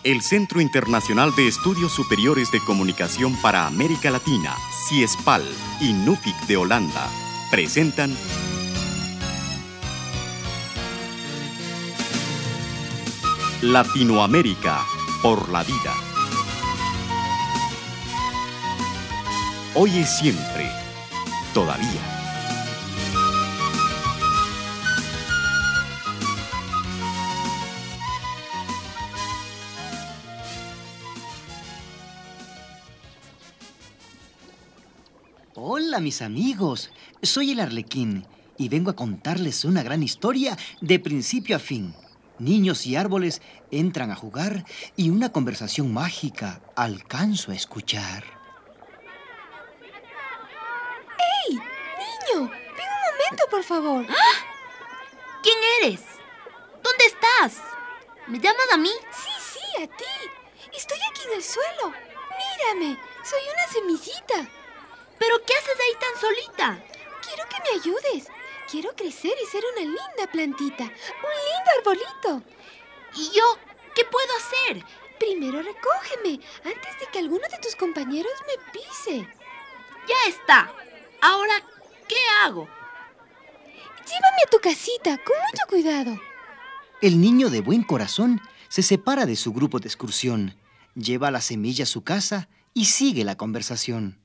El Centro Internacional de Estudios Superiores de Comunicación para América Latina, CIESPAL, y NUFIC de Holanda presentan Latinoamérica por la vida. Hoy es siempre, todavía. Hola, mis amigos. Soy el Arlequín y vengo a contarles una gran historia de principio a fin. Niños y árboles entran a jugar y una conversación mágica alcanzo a escuchar. ¡Ey! ¡Niño! ¡Ven un momento, por favor! ¿Quién eres? ¿Dónde estás? ¿Me llamas a mí? Sí, a ti. Estoy aquí en el suelo. Mírame, soy una semillita. ¿Pero qué haces ahí tan solita? Quiero que me ayudes. Quiero crecer y ser una linda plantita. Un lindo arbolito. ¿Y yo? ¿Qué puedo hacer? Primero recógeme antes de que alguno de tus compañeros me pise. Ya está. Ahora, ¿qué hago? Llévame a tu casita, con mucho cuidado. El niño de buen corazón se separa de su grupo de excursión, lleva la semilla a su casa y sigue la conversación.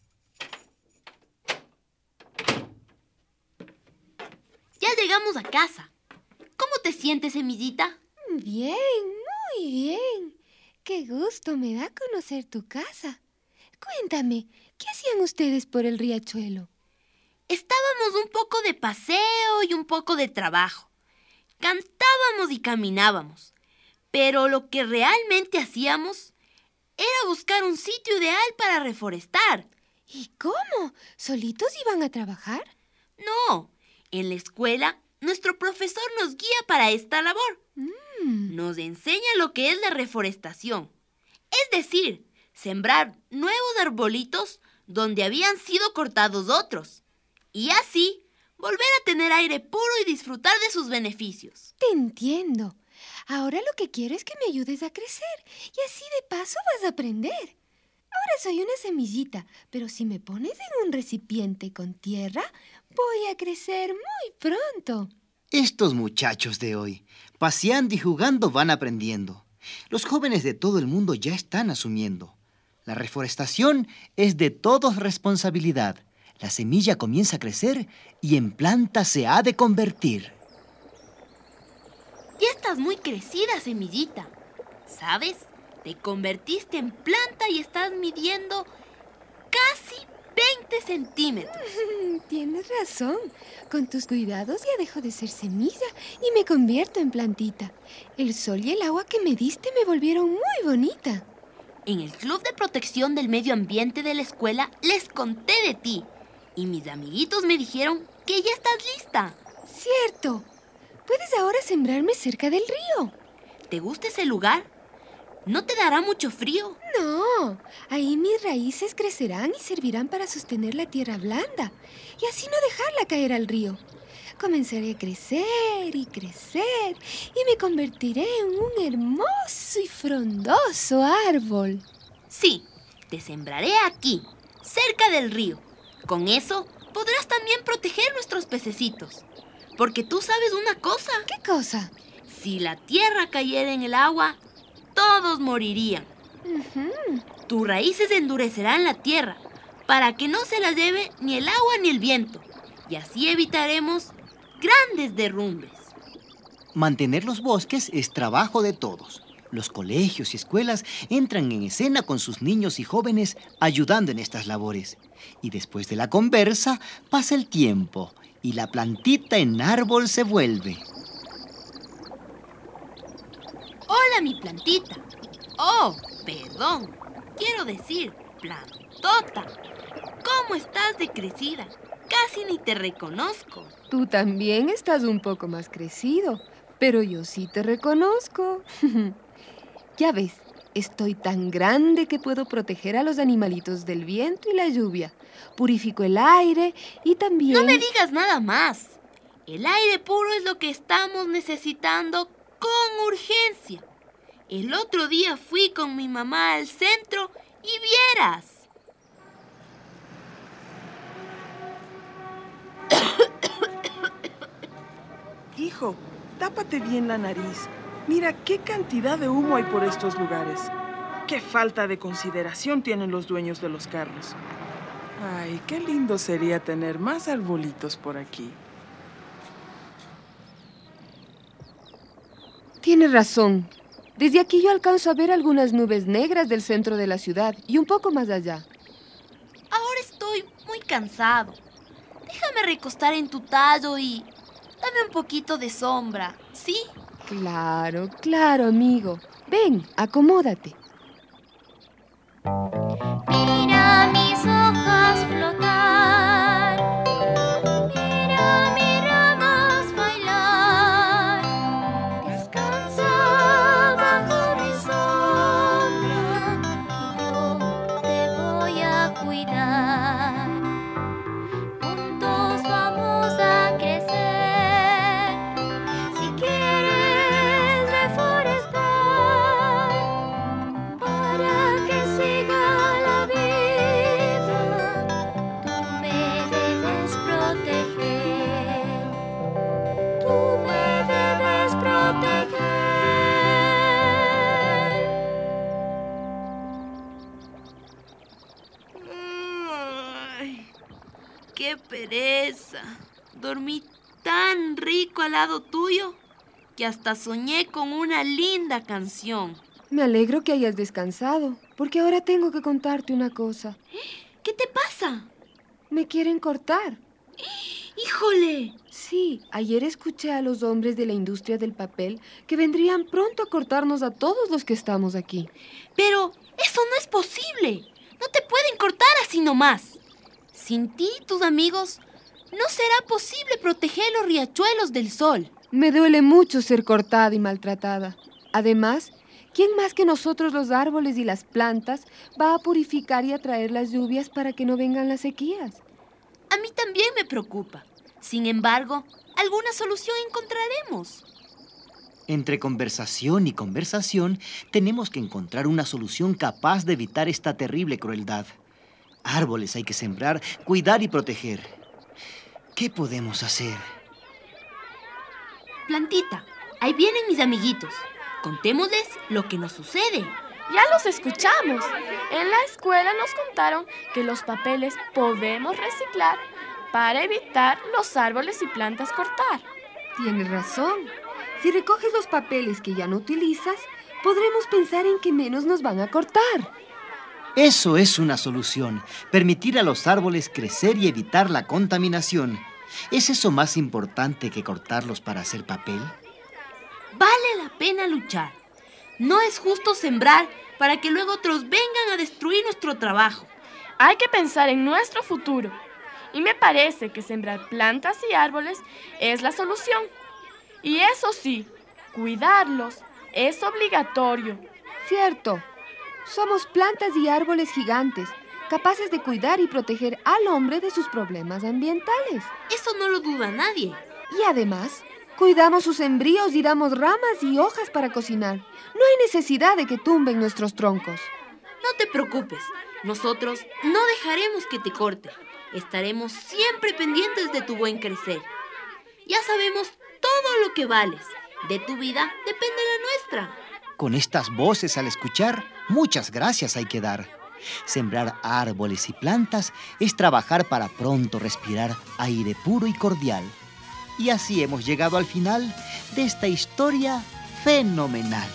Ya llegamos a casa. ¿Cómo te sientes, semillita? Bien, muy bien. Qué gusto me da conocer tu casa. Cuéntame, ¿qué hacían ustedes por el riachuelo? Estábamos un poco de paseo y un poco de trabajo. Cantábamos y caminábamos. Pero lo que realmente hacíamos era buscar un sitio ideal para reforestar. ¿Y cómo? ¿Solitos iban a trabajar? No, en la escuela nuestro profesor nos guía para esta labor. Nos enseña lo que es la reforestación. Es decir, sembrar nuevos arbolitos donde habían sido cortados otros. Y así, volver a tener aire puro y disfrutar de sus beneficios. Te entiendo. Ahora lo que quiero es que me ayudes a crecer y así de paso vas a aprender. Ahora soy una semillita, pero si me pones en un recipiente con tierra, voy a crecer muy pronto. Estos muchachos de hoy, paseando y jugando, van aprendiendo. Los jóvenes de todo el mundo ya están asumiendo. La reforestación es de todos responsabilidad. La semilla comienza a crecer y en planta se ha de convertir. Ya estás muy crecida, semillita. ¿Sabes? Te convertiste en planta y estás midiendo casi 20 centímetros. Tienes razón. Con tus cuidados ya dejo de ser semilla y me convierto en plantita. El sol y el agua que me diste me volvieron muy bonita. En el Club de Protección del Medio Ambiente de la escuela les conté de ti. Y mis amiguitos me dijeron que ya estás lista. Cierto. Puedes ahora sembrarme cerca del río. ¿Te gusta ese lugar? ¿No te dará mucho frío? No, ahí mis raíces crecerán y servirán para sostener la tierra blanda y así no dejarla caer al río. Comenzaré a crecer y crecer y me convertiré en un hermoso y frondoso árbol. Sí, te sembraré aquí, cerca del río. Con eso podrás también proteger nuestros pececitos. Porque tú sabes una cosa. ¿Qué cosa? Si la tierra cayera en el agua, todos morirían. Tus raíces endurecerán la tierra para que no se la lleve ni el agua ni el viento. Y así evitaremos grandes derrumbes. Mantener los bosques es trabajo de todos. Los colegios y escuelas entran en escena con sus niños y jóvenes ayudando en estas labores. Y después de la conversa pasa el tiempo y la plantita en árbol se vuelve. Hola, mi plantita. Oh, perdón. Quiero decir, plantota. ¿Cómo estás de crecida? Casi ni te reconozco. Tú también estás un poco más crecido, pero yo sí te reconozco. Ya ves, estoy tan grande que puedo proteger a los animalitos del viento y la lluvia. Purifico el aire y también... No me digas nada más. El aire puro es lo que estamos necesitando con urgencia. El otro día fui con mi mamá al centro y vieras. Hijo, tápate bien la nariz. Mira qué cantidad de humo hay por estos lugares. Qué falta de consideración tienen los dueños de los carros. Ay, qué lindo sería tener más arbolitos por aquí. Tienes razón. Desde aquí yo alcanzo a ver algunas nubes negras del centro de la ciudad y un poco más allá. Ahora estoy muy cansado. Déjame recostar en tu tallo y dame un poquito de sombra, ¿sí? Claro, claro, amigo. Ven, acomódate. Mira mis hojas flotar, mira mis ramas bailar, descansa bajo mi sombra, que yo te voy a cuidar. Juntos vamos a crecer, si quieres reforestar, para que siga la vida, tú me debes proteger, tú me debes proteger. Ay, qué pereza. Dormí tan rico al lado tuyo que hasta soñé con una linda canción. Me alegro que hayas descansado, porque ahora tengo que contarte una cosa. ¿Qué te pasa? Me quieren cortar. ¡Híjole! Sí, ayer escuché a los hombres de la industria del papel que vendrían pronto a cortarnos a todos los que estamos aquí. Pero eso no es posible. No te pueden cortar así nomás. Sin ti y tus amigos, no será posible proteger los riachuelos del sol. Me duele mucho ser cortada y maltratada. Además, ¿quién más que nosotros los árboles y las plantas va a purificar y atraer las lluvias para que no vengan las sequías? A mí también me preocupa. Sin embargo, alguna solución encontraremos. Entre conversación y conversación, tenemos que encontrar una solución capaz de evitar esta terrible crueldad. Árboles hay que sembrar, cuidar y proteger. ¿Qué podemos hacer? Plantita, ahí vienen mis amiguitos. Contémosles lo que nos sucede. Ya los escuchamos. En la escuela nos contaron que los papeles podemos reciclar para evitar los árboles y plantas cortar. Tienes razón. Si recoges los papeles que ya no utilizas, podremos pensar en que menos nos van a cortar. Eso es una solución. Permitir a los árboles crecer y evitar la contaminación. ¿Es eso más importante que cortarlos para hacer papel? Vale la pena luchar. No es justo sembrar para que luego otros vengan a destruir nuestro trabajo. Hay que pensar en nuestro futuro. Y me parece que sembrar plantas y árboles es la solución. Y eso sí, cuidarlos es obligatorio. Cierto. Somos plantas y árboles gigantes, capaces de cuidar y proteger al hombre de sus problemas ambientales. Eso no lo duda nadie. Y además, cuidamos sus embrios y damos ramas y hojas para cocinar. No hay necesidad de que tumben nuestros troncos. No te preocupes. Nosotros no dejaremos que te corte. Estaremos siempre pendientes de tu buen crecer. Ya sabemos todo lo que vales. De tu vida depende la nuestra. Con estas voces al escuchar, muchas gracias hay que dar. Sembrar árboles y plantas es trabajar para pronto respirar aire puro y cordial. Y así hemos llegado al final de esta historia fenomenal.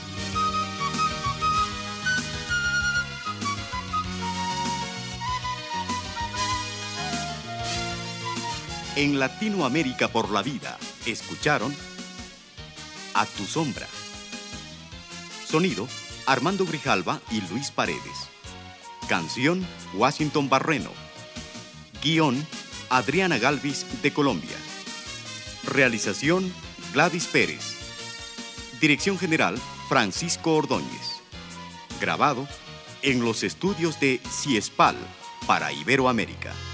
En Latinoamérica por la vida, escucharon A tu sombra. Sonido, Armando Grijalva y Luis Paredes. Canción, Washington Barreno. Guión, Adriana Galvis de Colombia. Realización, Gladys Pérez. Dirección General, Francisco Ordóñez. Grabado en los estudios de CIESPAL para Iberoamérica.